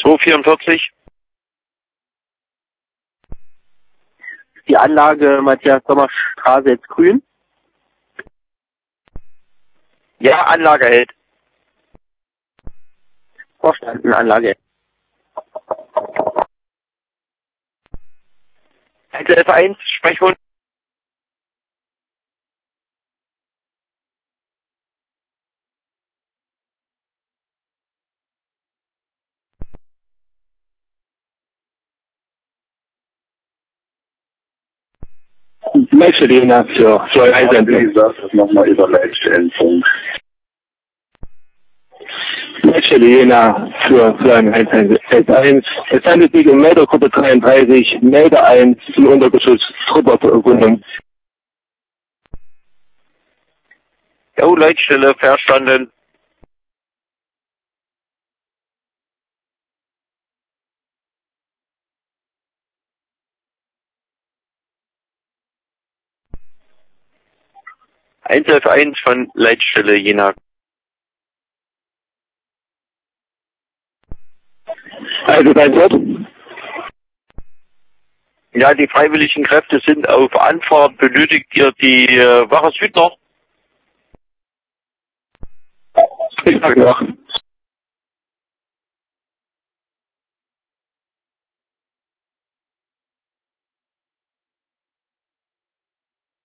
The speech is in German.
244. Die Anlage Matthias-Sommer-Straße jetzt grün? Ja, Anlage hält. Verstanden, Anlage. 111.1, Sprechhund. Leitstelle für Einsendung. Ich sage das nochmal über Leitstellenfunk. Leitstelle Jena für ein 111.1. Es handelt sich um Meldergruppe 33, Melder 1 im Untergeschoss Truppergründung. Jo, Leitstelle, verstanden. F1 von Leitstelle Jena. Also dein Wort? Ja, die freiwilligen Kräfte sind auf Anfahrt. Benötigt ihr die Wache Süd noch? Ich sag noch.